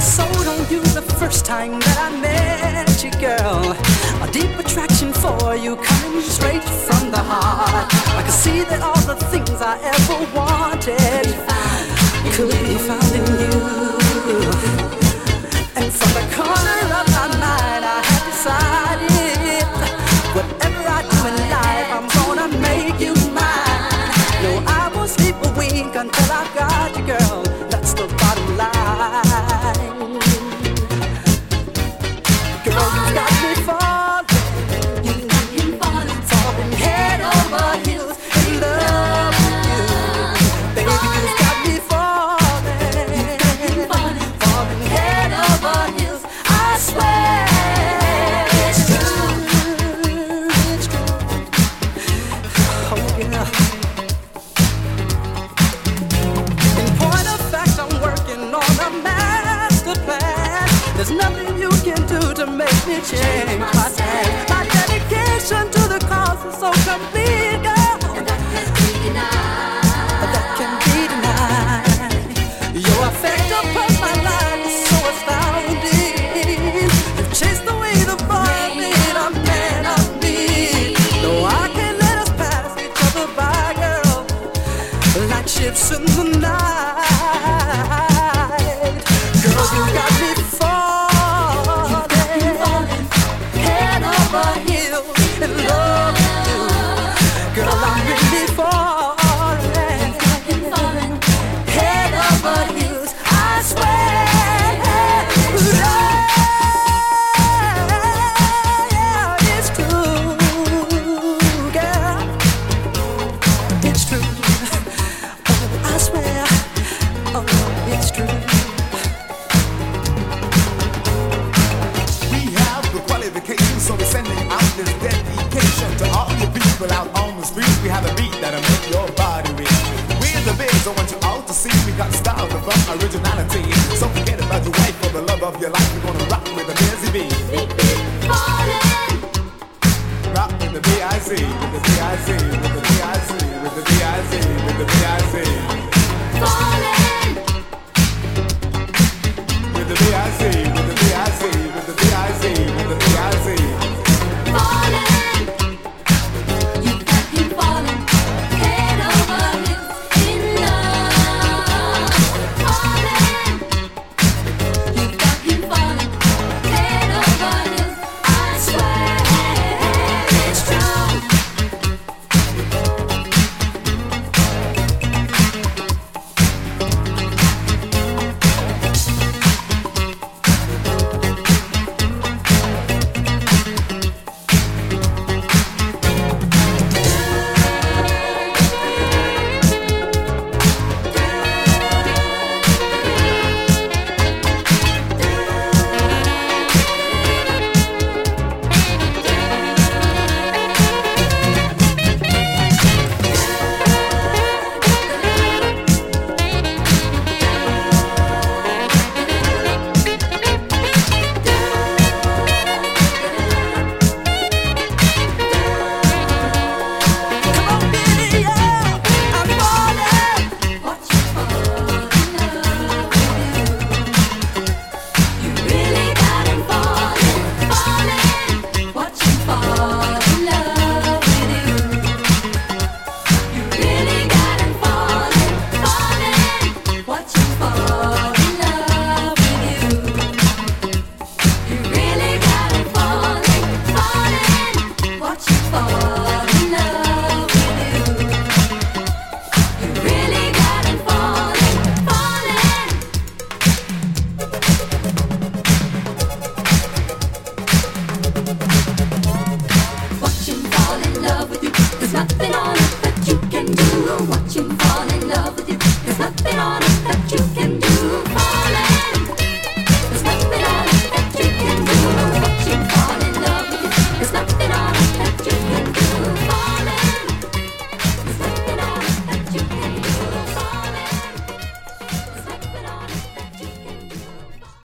sold on you the first time that I met you, girl. A deep attraction for you coming straight from the heart. I could see that all the things I ever wanted could be found in you. And from the corner of my mind I have decided, whatever I do in life I'm gonna make you mine. No, I won't sleep a wink until I've got you, girl. That's the bottom line. Girl, you got me falling head over heels in love with you. Baby, you got me falling head over heels. I swear it's true, it's true. Oh yeah. In point of fact, I'm working on a master plan. There's nothing you can do to make me change my stand. My dedication to the cause is so complete, girl, and that can't be denied. That can't be denied. Your effect upon my life is so astounding. You've chased away the ball, made a man of me. No, I can't let us pass each other by, girl, like ships in the night. Girl, you got me falling head over heels in love with you. Girl, I'm really falling head over heels. I swear, yeah, it's true, girl. It's true. Oh, I swear, oh, it's true. We have the qualifications, so we're sending out this dedication to all you people out on the street. We have a beat that'll make your body weak. We're the bigs, I want you all to see. We got style, the fun, originality. So forget about your wife for the love of your life. We're gonna rock with the Busy Bee. Rock with the B.I.C. with the B.I.C. with the B.I.C. with the B.I.C. with the B.I.C. with the B.I.C.